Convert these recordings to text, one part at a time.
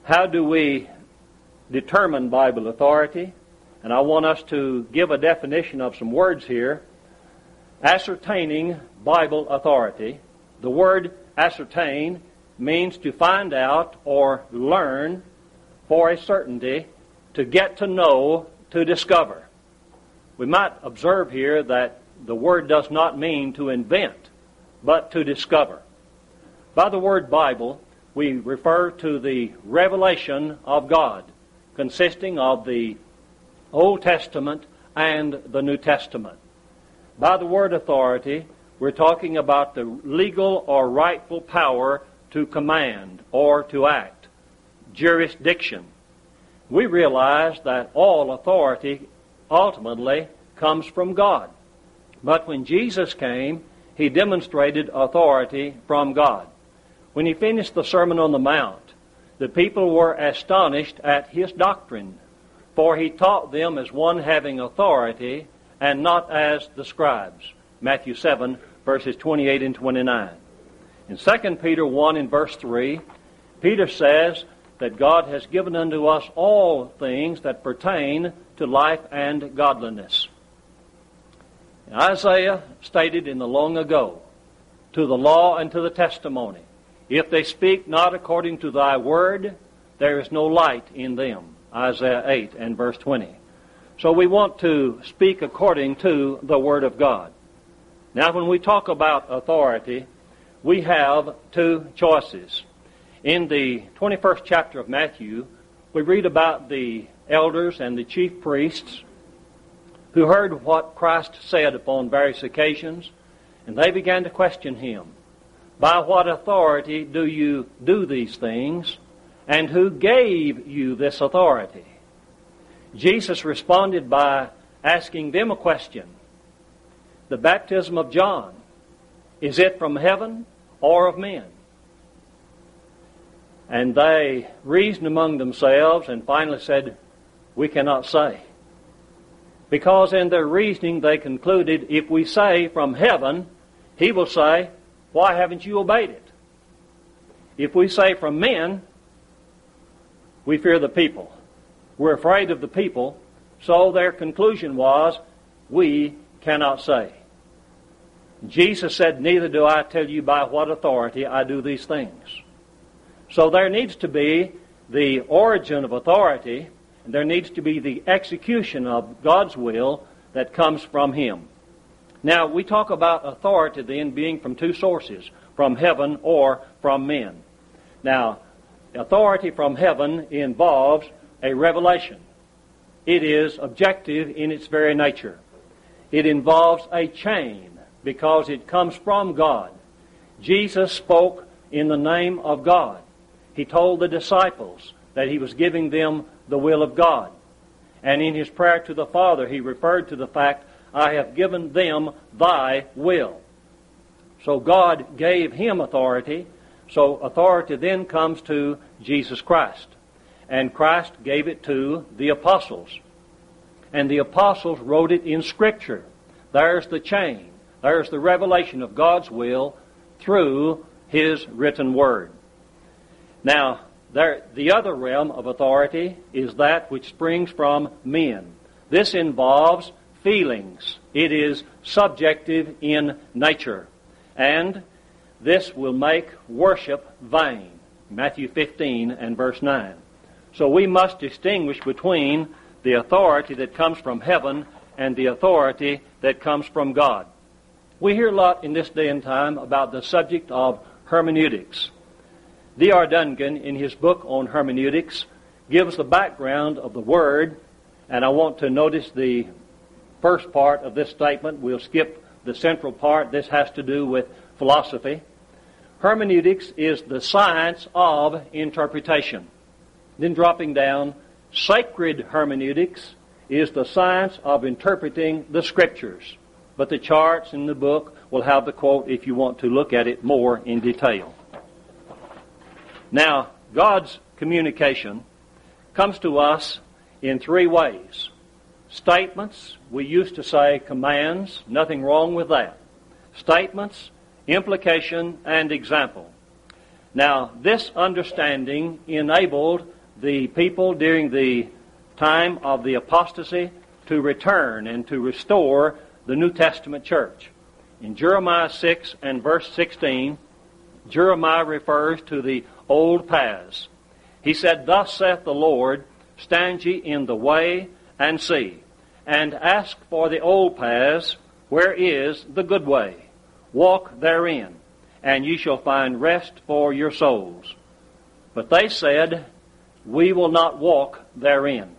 How do we determine Bible authority? And I want us to give a definition of some words here. Ascertaining Bible authority. The word ascertain means to find out or learn for a certainty, to get to know, to discover. We might observe here that the word does not mean to invent, but to discover. By the word Bible, we refer to the revelation of God, consisting of the Old Testament and the New Testament. By the word authority, we're talking about the legal or rightful power to command or to act, jurisdiction. We realize that all authority ultimately comes from God. But when Jesus came, He demonstrated authority from God. When He finished the Sermon on the Mount, the people were astonished at His doctrine, for He taught them as one having authority and not as the scribes. Matthew 7, verses 28 and 29. In 2 Peter 1 in verse 3, Peter says that God has given unto us all things that pertain to life and godliness. Isaiah stated in the long ago, to the law and to the testimony, if they speak not according to thy word, there is no light in them. Isaiah 8 and verse 20. So we want to speak according to the Word of God. Now when we talk about authority, we have two choices. In the 21st chapter of Matthew, we read about the elders and the chief priests who heard what Christ said upon various occasions, and they began to question Him. By what authority do you do these things, and who gave you this authority? Jesus responded by asking them a question. The baptism of John, is it from heaven or of men? And they reasoned among themselves and finally said, we cannot say. Because in their reasoning they concluded, if we say from heaven, He will say, why haven't you obeyed it? If we say from men, we fear the people. We're afraid of the people, so their conclusion was, we cannot say. Jesus said, neither do I tell you by what authority I do these things. So there needs to be the origin of authority, and there needs to be the execution of God's will that comes from Him. Now, we talk about authority then being from two sources, from heaven or from men. Now, authority from heaven involves a revelation. It is objective in its very nature. It involves a chain because it comes from God. Jesus spoke in the name of God. He told the disciples that He was giving them the will of God. And in His prayer to the Father, He referred to the fact, I have given them thy will. So God gave Him authority. So authority then comes to Jesus Christ. And Christ gave it to the apostles. And the apostles wrote it in Scripture. There's the chain. There's the revelation of God's will through His written Word. Now, the other realm of authority is that which springs from men. This involves feelings. It is subjective in nature. And this will make worship vain. Matthew 15 and verse 9. So we must distinguish between the authority that comes from heaven and the authority that comes from God. We hear a lot in this day and time about the subject of hermeneutics. D.R. Duncan, in his book on hermeneutics, gives the background of the word, and I want to notice the first part of this statement. We'll skip the central part. This has to do with philosophy. Hermeneutics is the science of interpretation. Then dropping down, sacred hermeneutics is the science of interpreting the Scriptures. But the charts in the book will have the quote if you want to look at it more in detail. Now, God's communication comes to us in three ways. Statements, we used to say commands, nothing wrong with that. Statements, implication, and example. Now, this understanding enabled the people during the time of the apostasy to return and to restore the New Testament church. In Jeremiah 6 and verse 16, Jeremiah refers to the old paths. He said, "Thus saith the Lord, stand ye in the way and see, and ask for the old paths, where is the good way? Walk therein, and ye shall find rest for your souls." But they said, "We will not walk therein."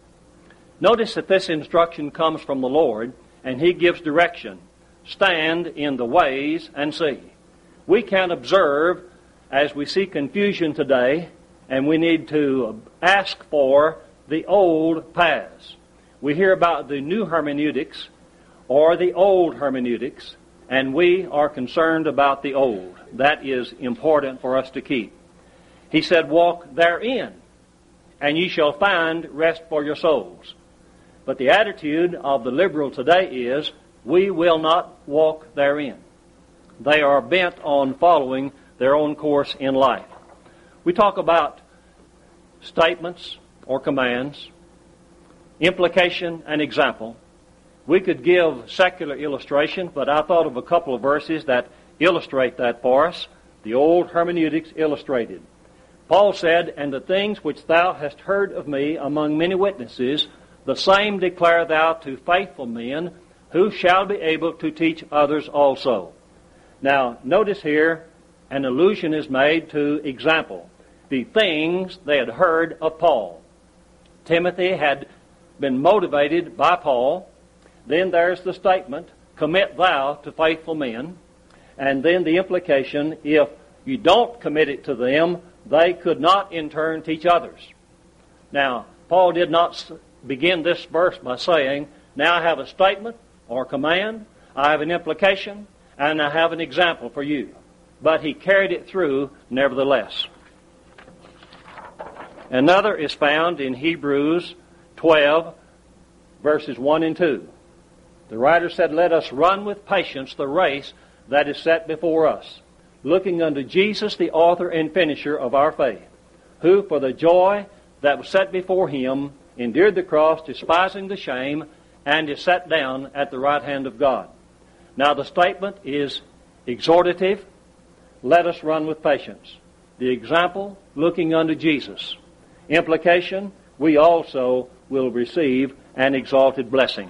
Notice that this instruction comes from the Lord, and He gives direction. Stand in the ways and see. We can observe, as we see confusion today, and we need to ask for the old paths. We hear about the new hermeneutics or the old hermeneutics, and we are concerned about the old. That is important for us to keep. He said, "Walk therein, and ye shall find rest for your souls." But the attitude of the liberal today is, we will not walk therein. They are bent on following their own course in life. We talk about statements or commands, implication and example. We could give secular illustration, but I thought of a couple of verses that illustrate that for us. The old hermeneutics illustrated. Paul said, "And the things which thou hast heard of me among many witnesses, the same declare thou to faithful men, who shall be able to teach others also." Now, notice here, an allusion is made to example. The things they had heard of Paul. Timothy had been motivated by Paul. Then there's the statement, "Commit thou to faithful men." And then the implication, if you don't commit it to them, they could not in turn teach others. Now, Paul did not begin this verse by saying, "Now I have a statement or command, I have an implication, and I have an example for you." But he carried it through nevertheless. Another is found in Hebrews 12, verses 1 and 2. The writer said, "Let us run with patience the race that is set before us, looking unto Jesus, the author and finisher of our faith, who for the joy that was set before him endured the cross, despising the shame, and is set down at the right hand of God." Now the statement is exhortative. Let us run with patience. The example, looking unto Jesus. Implication, we also will receive an exalted blessing.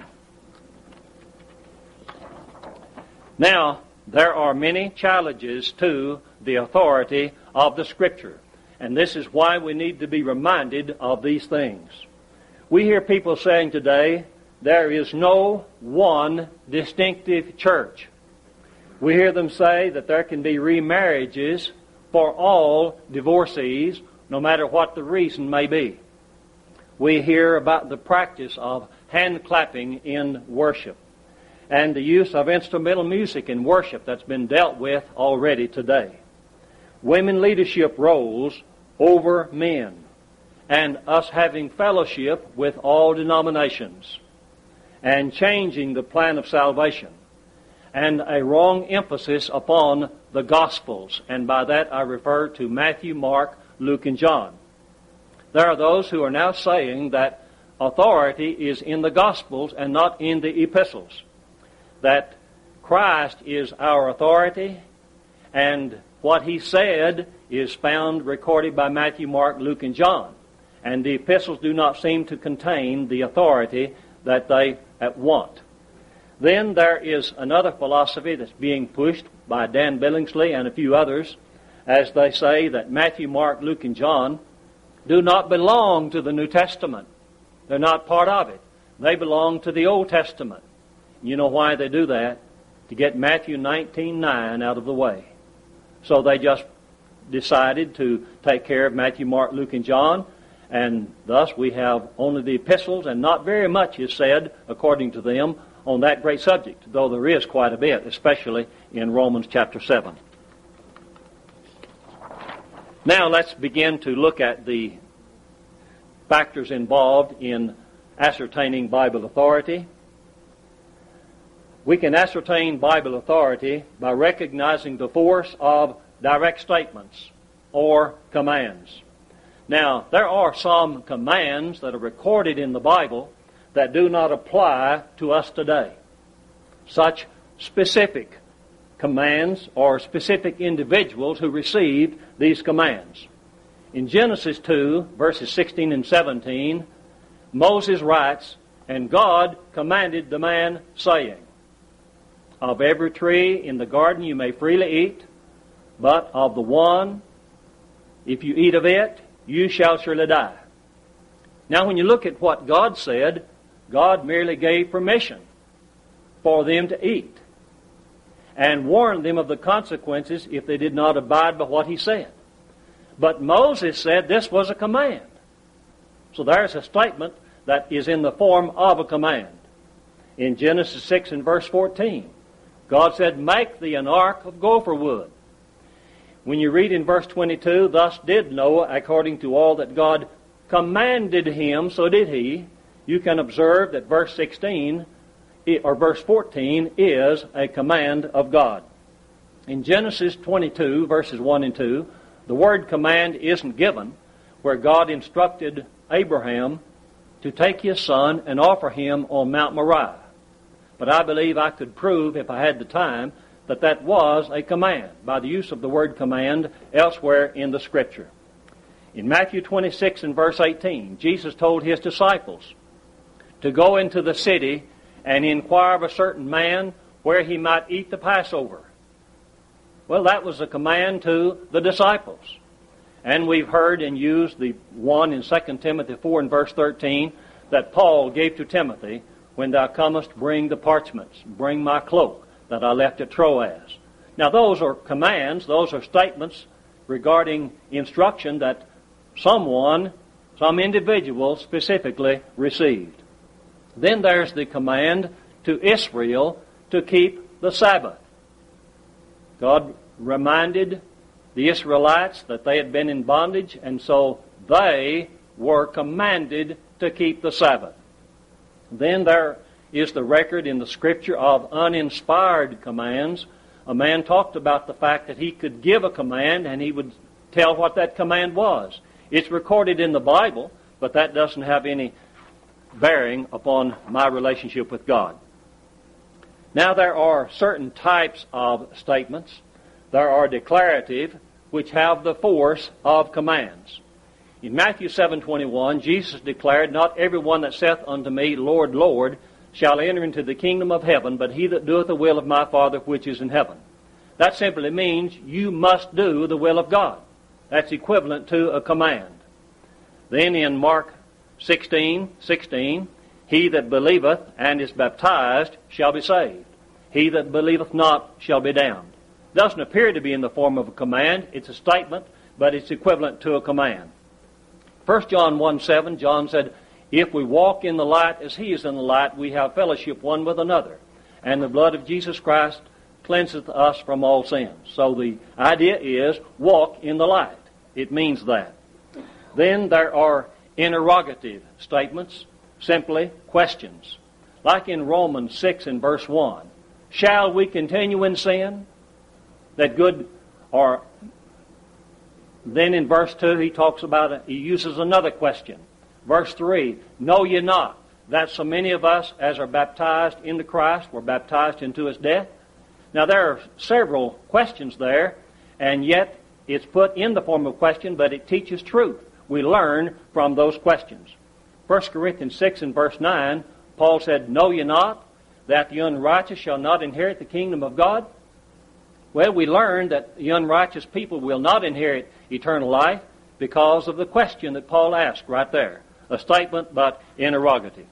Now, there are many challenges to the authority of the Scripture, and this is why we need to be reminded of these things. We hear people saying today, there is no one distinctive church. We hear them say that there can be remarriages for all divorcees, no matter what the reason may be. We hear about the practice of hand clapping in worship and the use of instrumental music in worship that's been dealt with already today. Women leadership roles over men, and us having fellowship with all denominations, and changing the plan of salvation, and a wrong emphasis upon the Gospels, and by that I refer to Matthew, Mark, Luke, and John. There are those who are now saying that authority is in the Gospels and not in the epistles, that Christ is our authority, and what He said is found recorded by Matthew, Mark, Luke, and John, and the epistles do not seem to contain the authority that they want. Then there is another philosophy that's being pushed by Dan Billingsley and a few others, as they say that Matthew, Mark, Luke, and John do not belong to the New Testament. They're not part of it. They belong to the Old Testament. You know why they do that? To get Matthew 19:9 out of the way. So they just decided to take care of Matthew, Mark, Luke, and John, and thus we have only the epistles, and not very much is said, according to them, on that great subject, though there is quite a bit, especially in Romans chapter 7. Now let's begin to look at the factors involved in ascertaining Bible authority. We can ascertain Bible authority by recognizing the force of direct statements or commands. Now, there are some commands that are recorded in the Bible that do not apply to us today. Such specific commands or specific individuals who received these commands. In Genesis 2, verses 16 and 17, Moses writes, "And God commanded the man, saying, Of every tree in the garden you may freely eat, but of the one, if you eat of it, you shall surely die." Now when you look at what God said, God merely gave permission for them to eat and warned them of the consequences if they did not abide by what He said. But Moses said this was a command. So there's a statement that is in the form of a command. In Genesis 6 and verse 14, God said, "Make thee an ark of gopher wood." When you read in verse 22, "Thus did Noah according to all that God commanded him, so did he," you can observe that verse 16 or verse 14 is a command of God. In Genesis 22, verses 1 and 2, the word command isn't given, where God instructed Abraham to take his son and offer him on Mount Moriah. But I believe I could prove, if I had the time, that that was a command by the use of the word command elsewhere in the Scripture. In Matthew 26 and verse 18, Jesus told His disciples to go into the city and inquire of a certain man where he might eat the Passover. Well, that was a command to the disciples. And we've heard and used the one in 2 Timothy 4 and verse 13 that Paul gave to Timothy, "When thou comest, bring the parchments, bring my cloak that I left at Troas." Now those are commands, those are statements regarding instruction that someone, some individual specifically received. Then there's the command to Israel to keep the Sabbath. God reminded the Israelites that they had been in bondage, and so they were commanded to keep the Sabbath. Then there is the record in the Scripture of uninspired commands. A man talked about the fact that he could give a command and he would tell what that command was. It's recorded in the Bible, but that doesn't have any bearing upon my relationship with God. Now there are certain types of statements. There are declarative, which have the force of commands. In Matthew 7:21, Jesus declared, "Not every one that saith unto me, Lord, Lord, shall enter into the kingdom of heaven, but he that doeth the will of my Father which is in heaven." That simply means you must do the will of God. That's equivalent to a command. Then in Mark 16:16, "He that believeth and is baptized shall be saved. He that believeth not shall be damned." Doesn't appear to be in the form of a command. It's a statement, but it's equivalent to a command. 1 John 1:7, John said, "If we walk in the light as He is in the light, we have fellowship one with another. And the blood of Jesus Christ cleanseth us from all sins." So the idea is, walk in the light. It means that. Then there are interrogative statements, simply questions. Like in Romans 6 and verse 1, "Shall we continue in sin that good," or then in verse 2 he talks about it, he uses another question. Verse 3, "Know ye not that so many of us as are baptized into Christ were baptized into His death?" Now there are several questions there, and yet it's put in the form of a question, but it teaches truth. We learn from those questions. 1 Corinthians 6 and verse 9, Paul said, "Know ye not that the unrighteous shall not inherit the kingdom of God?" Well, we learn that the unrighteous people will not inherit eternal life because of the question that Paul asked right there. A statement, but interrogative.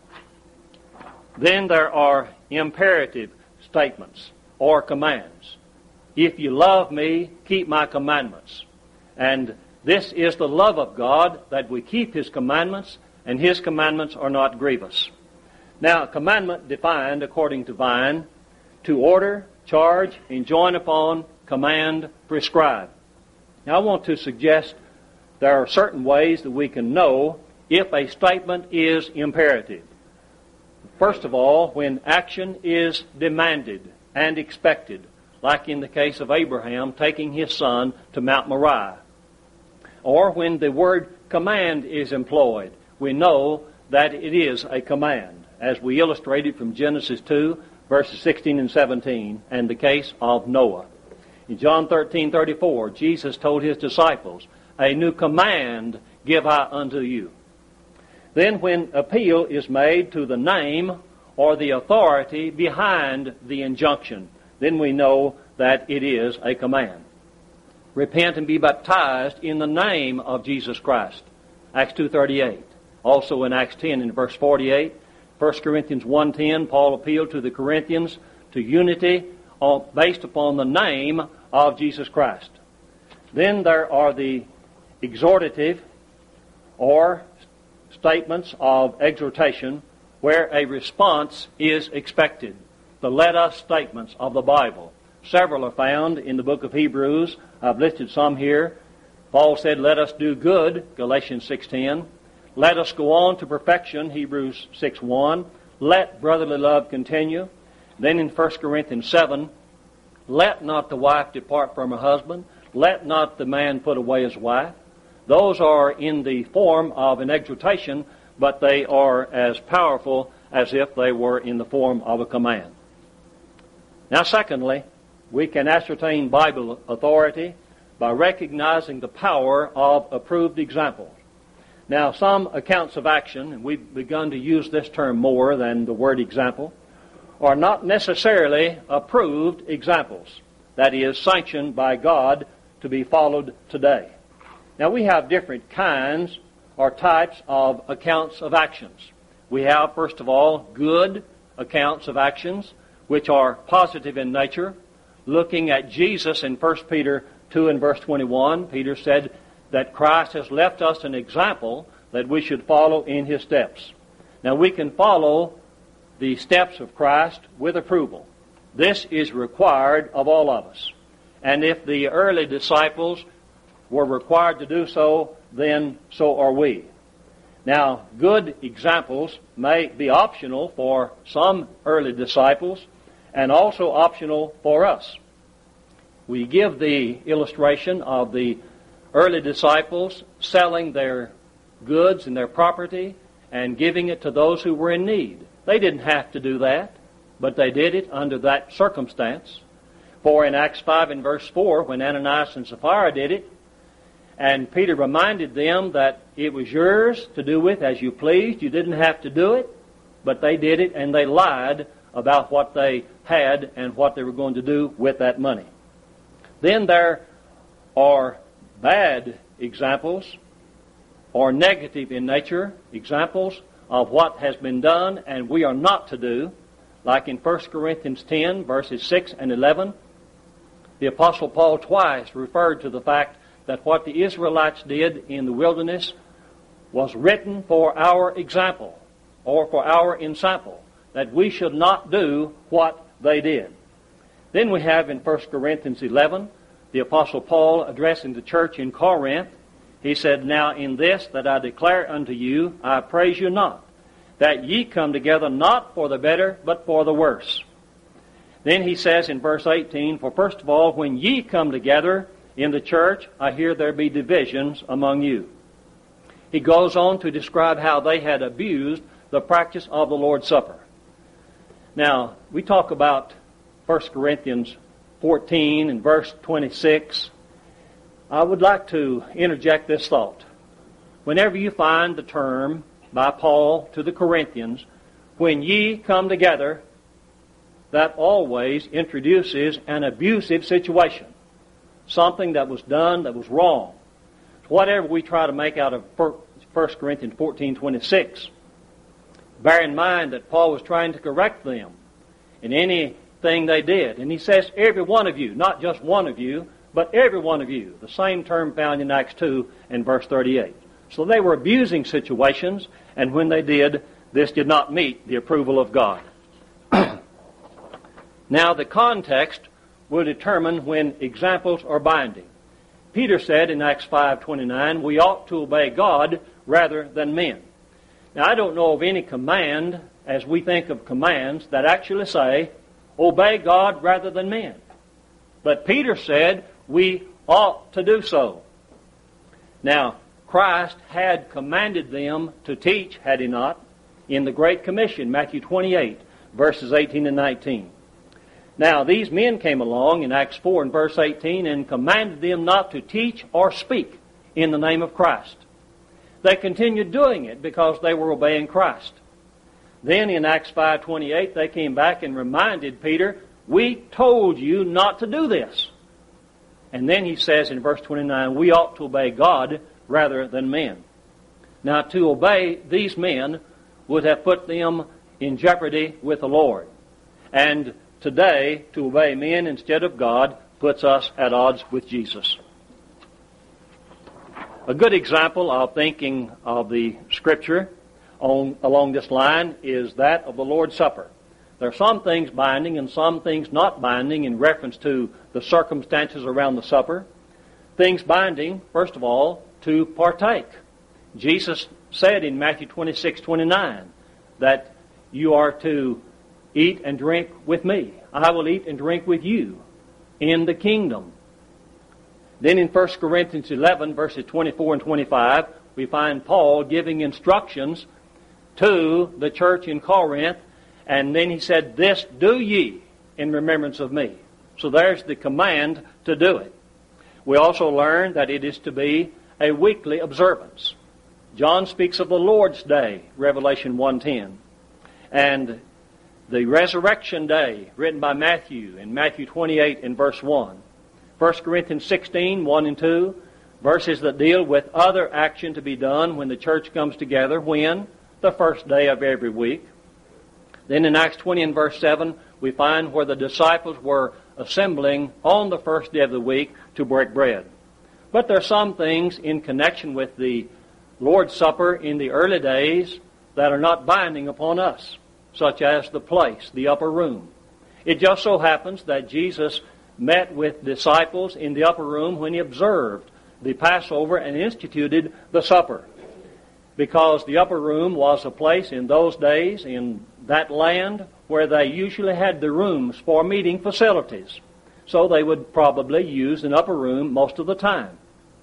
Then there are imperative statements or commands. "If you love me, keep my commandments." And this is the love of God, that we keep His commandments, and His commandments are not grievous. Now, commandment defined according to Vine, to order, charge, enjoin upon, command, prescribe. Now, I want to suggest there are certain ways that we can know if a statement is imperative. First of all, when action is demanded and expected, like in the case of Abraham taking his son to Mount Moriah. or when the word command is employed, we know that it is a command, as we illustrated from Genesis 2, verses 16 and 17, and the case of Noah. In John 13:34, Jesus told his disciples, "A new command give I unto you." Then when appeal is made to the name or the authority behind the injunction, then we know that it is a command. Repent and be baptized in the name of Jesus Christ. Acts 2:38. Also in Acts 10 in verse 48. 1 Corinthians 1:10, Paul appealed to the Corinthians to unity based upon the name of Jesus Christ. Then there are the exhortative or statements of exhortation where a response is expected. The let us statements of the Bible. Several are found in the book of Hebrews. I've listed some here. Paul said, "Let us do good," Galatians 6:10. "Let us go on to perfection," Hebrews 6:1. "Let brotherly love continue." Then in 1 Corinthians 7, "Let not the wife depart from her husband. Let not the man put away his wife." Those are in the form of an exhortation, but they are as powerful as if they were in the form of a command. Now, secondly, we can ascertain Bible authority by recognizing the power of approved examples. Now, some accounts of action, and we've begun to use this term more than the word example, are not necessarily approved examples, that is, sanctioned by God to be followed today. Now, we have different kinds or types of accounts of actions. We have, first of all, good accounts of actions, which are positive in nature. Looking at Jesus in 1 Peter 2 and verse 21, Peter said that Christ has left us an example that we should follow in His steps. Now, we can follow the steps of Christ with approval. This is required of all of us. And if the early disciples were required to do so, then so are we. Now, good examples may be optional for some early disciples and also optional for us. We give the illustration of the early disciples selling their goods and their property and giving it to those who were in need. They didn't have to do that, but they did it under that circumstance. For in Acts 5 and verse 4, when Ananias and Sapphira did it, and Peter reminded them that it was yours to do with as you pleased, you didn't have to do it, but they did it and they lied about what they had and what they were going to do with that money. Then there are bad examples or negative in nature examples of what has been done and we are not to do. Like in 1 Corinthians 10 verses 6 and 11, the Apostle Paul twice referred to the fact that what the Israelites did in the wilderness was written for our example or for our ensample, that we should not do what they did. Then we have in 1 Corinthians 11, the Apostle Paul addressing the church in Corinth. He said, "Now in this that I declare unto you, I praise you not, that ye come together not for the better, but for the worse." Then he says in verse 18, "For first of all, when ye come together in the church, I hear there be divisions among you." He goes on to describe how they had abused the practice of the Lord's Supper. Now, we talk about 1 Corinthians 14 and verse 26. I would like to interject this thought. Whenever you find the term by Paul to the Corinthians, "when ye come together," that always introduces an abusive situation. Something that was done that was wrong. Whatever we try to make out of 1 Corinthians 14:26, bear in mind that Paul was trying to correct them in anything they did. And he says, every one of you, not just one of you, but every one of you. The same term found in Acts 2 and verse 38. So they were abusing situations, and when they did, this did not meet the approval of God. Now, the context will determine when examples are binding. Peter said in Acts 5:29, we ought to obey God rather than men. Now, I don't know of any command, as we think of commands, that actually say, obey God rather than men. But Peter said we ought to do so. Now, Christ had commanded them to teach, had he not, in the Great Commission, Matthew 28, verses 18 and 19. Now, these men came along in Acts 4 and verse 18 and commanded them not to teach or speak in the name of Christ. They continued doing it because they were obeying Christ. Then in Acts 5:28, they came back and reminded Peter, "We told you not to do this." And then he says in verse 29, "We ought to obey God rather than men." Now, to obey these men would have put them in jeopardy with the Lord. And today, to obey men instead of God puts us at odds with Jesus. A good example of thinking of the Scripture along this line is that of the Lord's Supper. There are some things binding and some things not binding in reference to the circumstances around the supper. Things binding, first of all, to partake. Jesus said in Matthew 26:29 that you are to eat and drink with me. I will eat and drink with you in the kingdom. Then in 1 Corinthians 11, verses 24 and 25, we find Paul giving instructions to the church in Corinth, and then he said, "This do ye in remembrance of me." So there's the command to do it. We also learn that it is to be a weekly observance. John speaks of the Lord's Day, Revelation 1:10, and the Resurrection Day, written by Matthew in Matthew 28 and verse 1. 1 Corinthians 16, 1 and 2, verses that deal with other action to be done when the church comes together. When? The first day of every week. Then in Acts 20 and verse 7, we find where the disciples were assembling on the first day of the week to break bread. But there are some things in connection with the Lord's Supper in the early days that are not binding upon us, such as the place, the upper room. It just so happens that Jesus met with disciples in the upper room when he observed the Passover and instituted the supper. Because the upper room was a place in those days, in that land, where they usually had the rooms for meeting facilities. So they would probably use an upper room most of the time.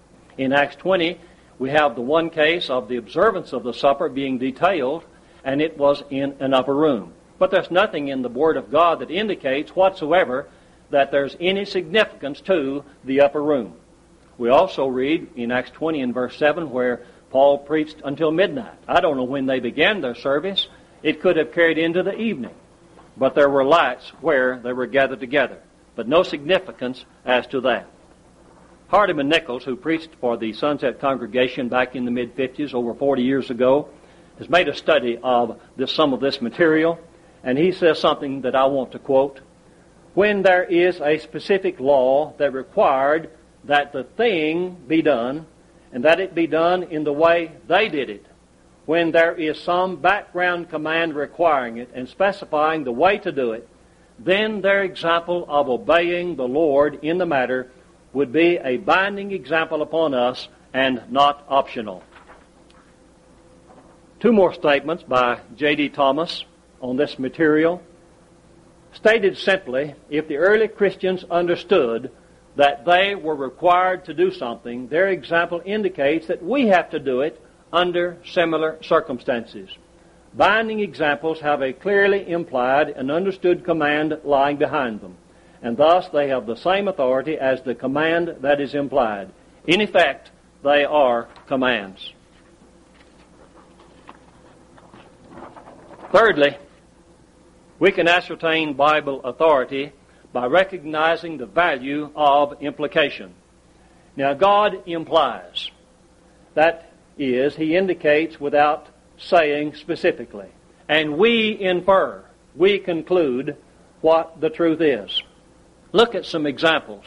In Acts 20, we have the one case of the observance of the supper being detailed, and it was in an upper room. But there's nothing in the Word of God that indicates whatsoever that there's any significance to the upper room. We also read in Acts 20 and verse 7 where Paul preached until midnight. I don't know when they began their service. It could have carried into the evening. But there were lights where they were gathered together. But no significance as to that. Hardeman Nichols, who preached for the Sunset congregation back in the mid-50s, over 40 years ago, has made a study of some of this material. And he says something that I want to quote. When there is a specific law that required that the thing be done, and that it be done in the way they did it, when there is some background command requiring it and specifying the way to do it, then their example of obeying the Lord in the matter would be a binding example upon us and not optional. Two more statements by J.D. Thomas on this material. Stated simply, if the early Christians understood that they were required to do something, their example indicates that we have to do it under similar circumstances. Binding examples have a clearly implied and understood command lying behind them, and thus they have the same authority as the command that is implied. In effect, they are commands. Thirdly, we can ascertain Bible authority by recognizing the value of implication. Now, God implies. That is, He indicates without saying specifically. And we infer, we conclude what the truth is. Look at some examples.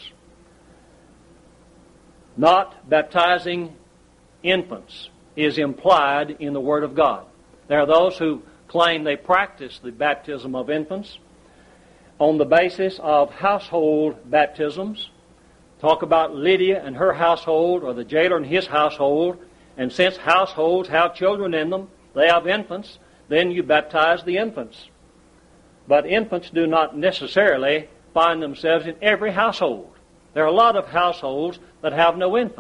Not baptizing infants is implied in the Word of God. There are those who claim they practice the baptism of infants on the basis of household baptisms. Talk about Lydia and her household, or the jailer and his household, and since households have children in them, they have infants, then you baptize the infants. But infants do not necessarily find themselves in every household. There are a lot of households that have no infants.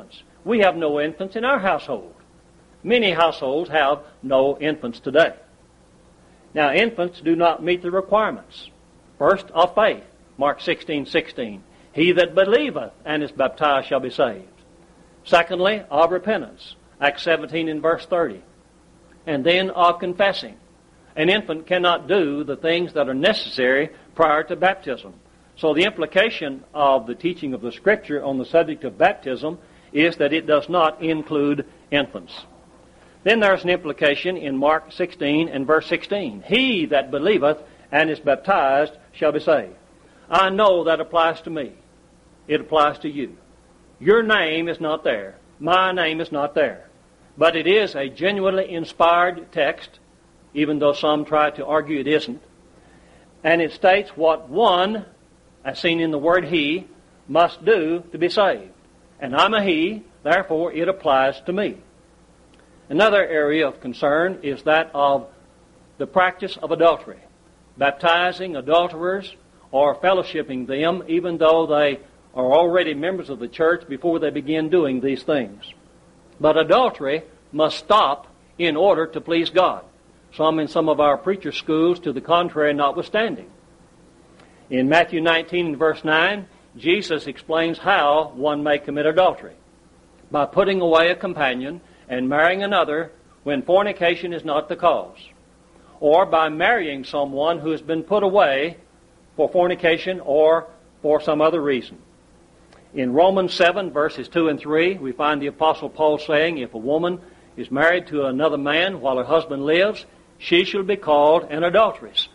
We have no infants in our household. Many households have no infants today. Now, infants do not meet the requirements. First, of faith, Mark 16:16. He that believeth and is baptized shall be saved. Secondly, of repentance, Acts 17 and verse 30. And then of confessing. An infant cannot do the things that are necessary prior to baptism. So the implication of the teaching of the Scripture on the subject of baptism is that it does not include infants. Then there's an implication in Mark 16 and verse 16. He that believeth and is baptized shall be saved. I know that applies to me. It applies to you. Your name is not there. My name is not there. But it is a genuinely inspired text, even though some try to argue it isn't. And it states what one, as seen in the word he, must do to be saved. And I'm a he, therefore it applies to me. Another area of concern is that of the practice of adultery. Baptizing adulterers or fellowshipping them even though they are already members of the church before they begin doing these things. But adultery must stop in order to please God. Some in some of our preacher schools to the contrary notwithstanding. In Matthew 19 and verse 9, Jesus explains how one may commit adultery. By putting away a companion and marrying another when fornication is not the cause. Or by marrying someone who has been put away for fornication or for some other reason. In Romans 7 verses 2 and 3, we find the Apostle Paul saying, if a woman is married to another man while her husband lives, she shall be called an adulteress.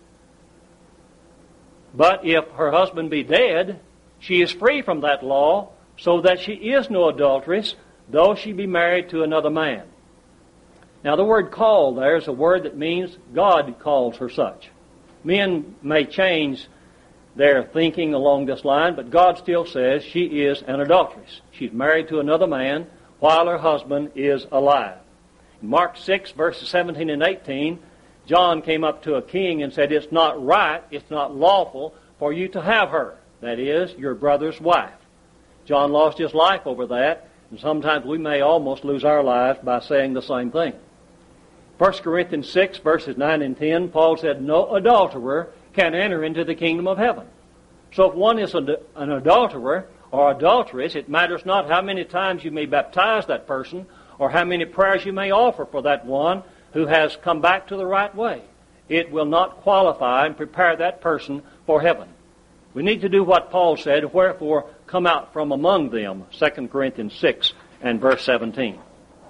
But if her husband be dead, she is free from that law, so that she is no adulteress, though she be married to another man. Now the word call there is a word that means God calls her such. Men may change their thinking along this line, but God still says she is an adulteress. She's married to another man while her husband is alive. In Mark 6 verses 17 and 18, John came up to a king and said, it's not right, it's not lawful for you to have her. That is, your brother's wife. John lost his life over that, and sometimes we may almost lose our lives by saying the same thing. 1 Corinthians 6 verses 9 and 10, Paul said, no adulterer can enter into the kingdom of heaven. So if one is an adulterer or adulteress, it matters not how many times you may baptize that person or how many prayers you may offer for that one who has come back to the right way. It will not qualify and prepare that person for heaven. We need to do what Paul said, wherefore come out from among them, 2 Corinthians 6 and verse 17.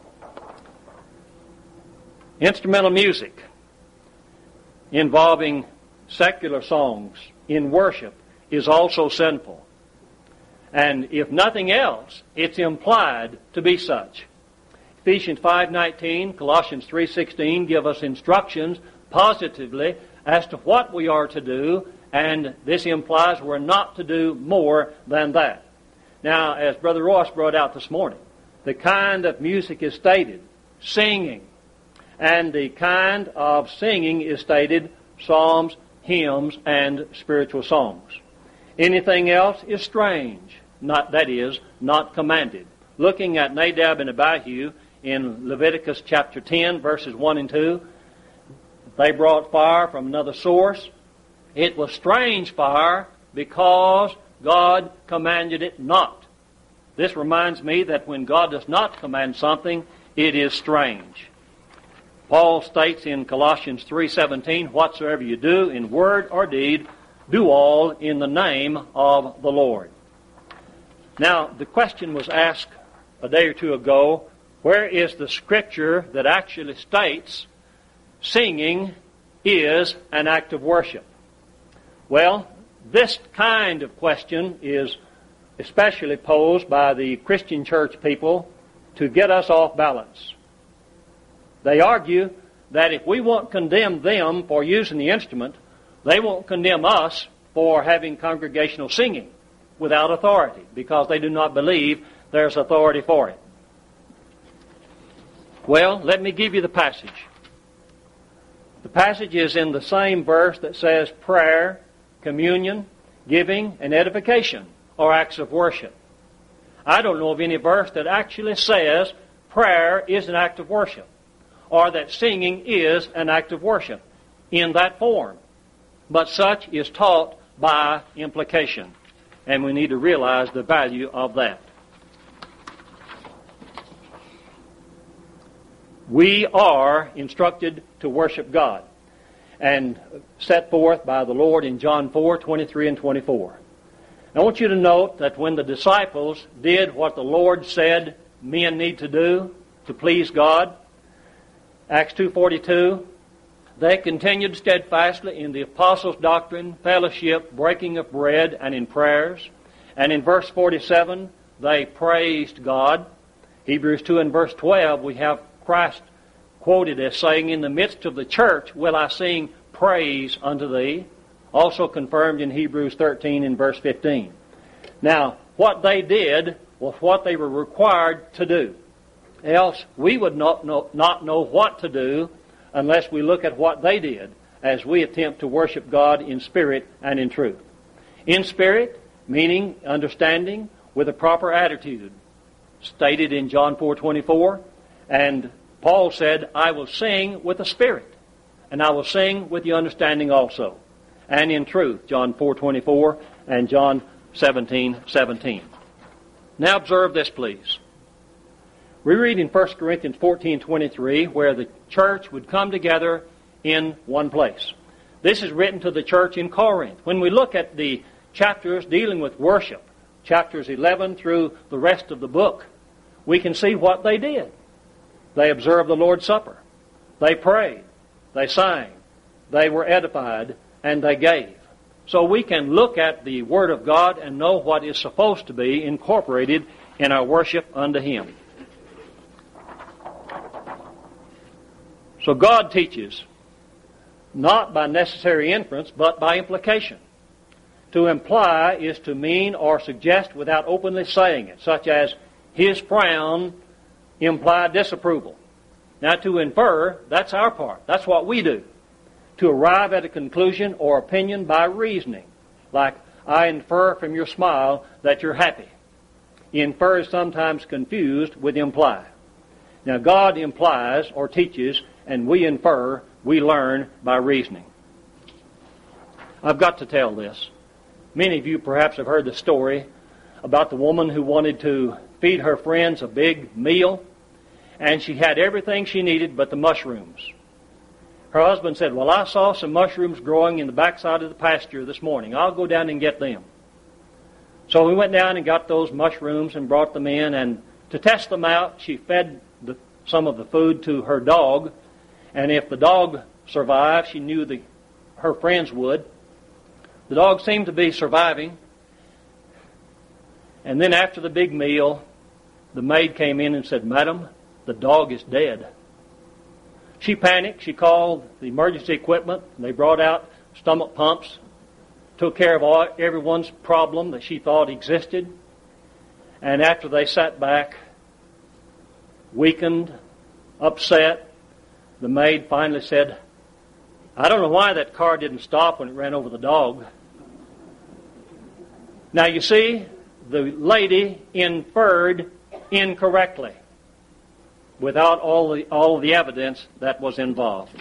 Instrumental music involving secular songs in worship is also sinful. And if nothing else, it's implied to be such. Ephesians 5:19, Colossians 3:16 give us instructions positively as to what we are to do, and this implies we're not to do more than that. Now, as Brother Ross brought out this morning, the kind of music is stated, singing. And the kind of singing is stated, psalms, hymns, and spiritual songs. Anything else is strange, not commanded. Looking at Nadab and Abihu in Leviticus chapter 10, verses 1 and 2, they brought fire from another source. It was strange fire because God commanded it not. This reminds me that when God does not command something, it is strange. Paul states in Colossians 3:17, whatsoever you do in word or deed, do all in the name of the Lord. Now, the question was asked a day or two ago, where is the scripture that actually states singing is an act of worship? Well, this kind of question is especially posed by the Christian church people to get us off balance. They argue that if we won't condemn them for using the instrument, they won't condemn us for having congregational singing without authority, because they do not believe there's authority for it. Well, let me give you the passage. The passage is in the same verse that says prayer, communion, giving, and edification are acts of worship. I don't know of any verse that actually says prayer is an act of worship, or that singing is an act of worship in that form. But such is taught by implication, and we need to realize the value of that. We are instructed to worship God, and set forth by the Lord in John 4:23 and 24. I want you to note that when the disciples did what the Lord said men need to do to please God, Acts 2:42, they continued steadfastly in the apostles' doctrine, fellowship, breaking of bread, and in prayers. And in verse 47, they praised God. Hebrews 2 and verse 12, we have Christ quoted as saying, "In the midst of the church will I sing praise unto thee." Also confirmed in Hebrews 13 and verse 15. Now, what they did was what they were required to do. Else we would not know what to do unless we look at what they did as we attempt to worship God in spirit and in truth. In spirit, meaning understanding with a proper attitude, stated in John 4:24, and Paul said, "I will sing with the spirit, and I will sing with the understanding also." And in truth, John 4:24 and John 17:17. Now observe this, please. We read in 1 Corinthians 14:23 where the church would come together in one place. This is written to the church in Corinth. When we look at the chapters dealing with worship, chapters 11 through the rest of the book, we can see what they did. They observed the Lord's Supper. They prayed. They sang. They were edified. And they gave. So we can look at the Word of God and know what is supposed to be incorporated in our worship unto Him. So God teaches, not by necessary inference, but by implication. To imply is to mean or suggest without openly saying it, such as, His frown implied disapproval. Now to infer, that's our part. That's what we do. To arrive at a conclusion or opinion by reasoning. Like, I infer from your smile that you're happy. Infer is sometimes confused with imply. Now God implies or teaches, and we infer, we learn by reasoning. I've got to tell this. Many of you perhaps have heard the story about the woman who wanted to feed her friends a big meal, and she had everything she needed but the mushrooms. Her husband said, "Well, I saw some mushrooms growing in the backside of the pasture this morning. I'll go down and get them." So we went down and got those mushrooms and brought them in, and to test them out, she fed some of the food to her dog, and if the dog survived, she knew her friends would. The dog seemed to be surviving, and then after the big meal, the maid came in and said, "Madam, the dog is dead." She panicked. She called the emergency equipment. They brought out stomach pumps, took care of everyone's problem that she thought existed. And after they sat back, weakened, upset, the maid finally said, "I don't know why that car didn't stop when it ran over the dog." Now you see, the lady inferred incorrectly, without all the evidence that was involved.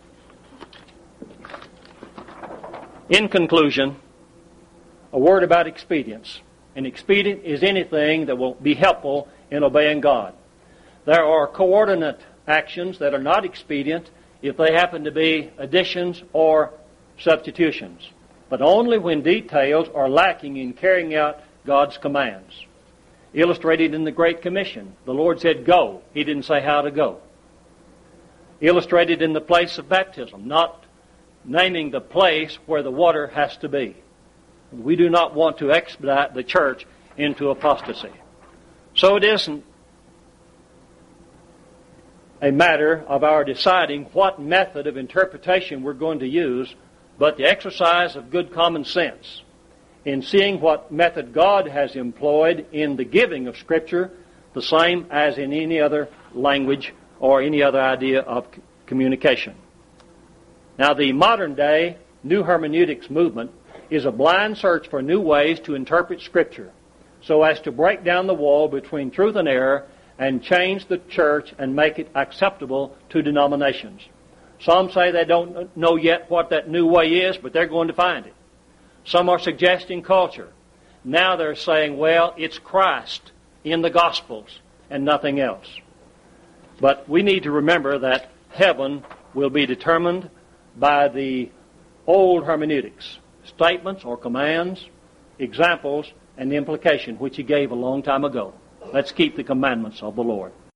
In conclusion, a word about expedience. An expedient is anything that will be helpful in obeying God. There are coordinate actions that are not expedient if they happen to be additions or substitutions, but only when details are lacking in carrying out God's commands. Illustrated in the Great Commission, the Lord said, "Go." He didn't say how to go. Illustrated in the place of baptism, not naming the place where the water has to be. We do not want to expedite the church into apostasy. So it isn't a matter of our deciding what method of interpretation we're going to use, but the exercise of good common sense in seeing what method God has employed in the giving of Scripture, the same as in any other language or any other idea of communication. Now, the modern day New Hermeneutics movement is a blind search for new ways to interpret Scripture. so as to break down the wall between truth and error and change the church and make it acceptable to denominations. Some say they don't know yet what that new way is, but they're going to find it. Some are suggesting culture. Now they're saying, well, it's Christ in the Gospels and nothing else. But we need to remember that heaven will be determined by the old hermeneutics, statements or commands, examples, and the implication which he gave a long time ago. Let's keep the commandments of the Lord.